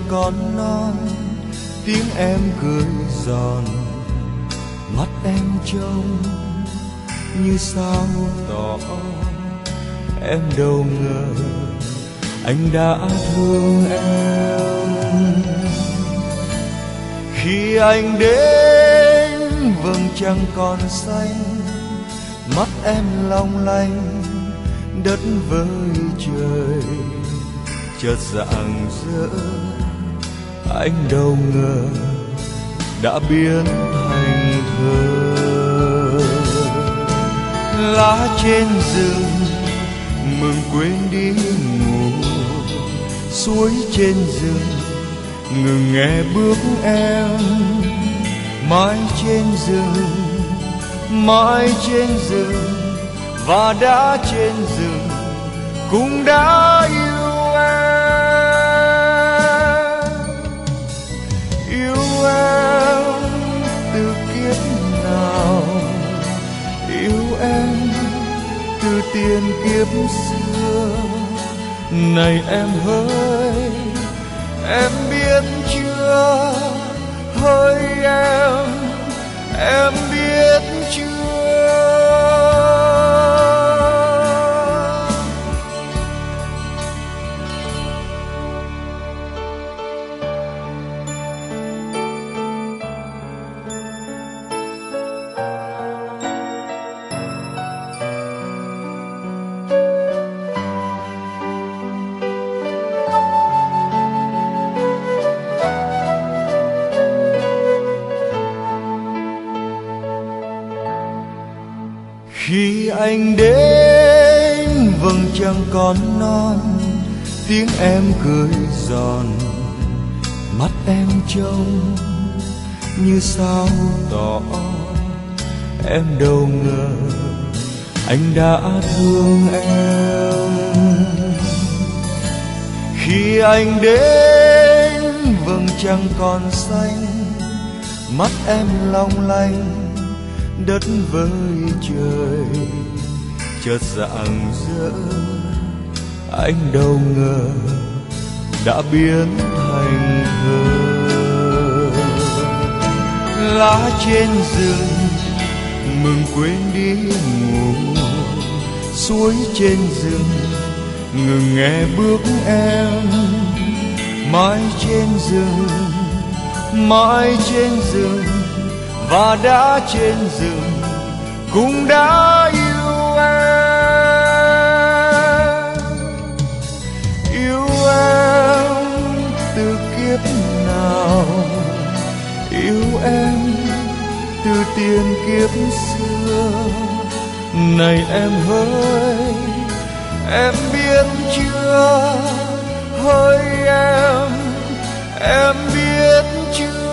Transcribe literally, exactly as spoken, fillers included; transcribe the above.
còn non, tiếng em cười giòn, mắt em trông như sao tỏ. Em đâu ngờ anh đã thương em. Khi anh đến vầng trăng còn xanh, mắt em long lanh đất với trời chợt rạng rỡ. Anh đâu ngờ đã biến thành thơ. Lá trên rừng mừng quên đi ngủ, suối trên rừng ngừng nghe bước em. Mái trên rừng, mái trên rừng và đã trên rừng cũng đã yêu em. Yêu em từ kiếp nào, yêu em từ tiền kiếp xưa. Này em hỡi, em biết chưa? Hỡi em, em biết chưa? Khi anh đến vầng trăng còn non, tiếng em cười giòn, mắt em trông như sao tỏ. Em đâu ngờ anh đã thương em. Khi anh đến vầng trăng còn xanh, mắt em long lanh đất với trời chợt rạng rỡ. Anh đâu ngờ đã biến thành thơ. Lá trên rừng mừng quên đi ngủ, suối trên rừng ngừng nghe bước em. Mái trên rừng, mái trên rừng và đã trên rừng cũng đã yêu em. Yêu em từ kiếp nào, yêu em từ tiền kiếp xưa. Này em hỡi, em biết chưa? Hỡi em, em biết chưa?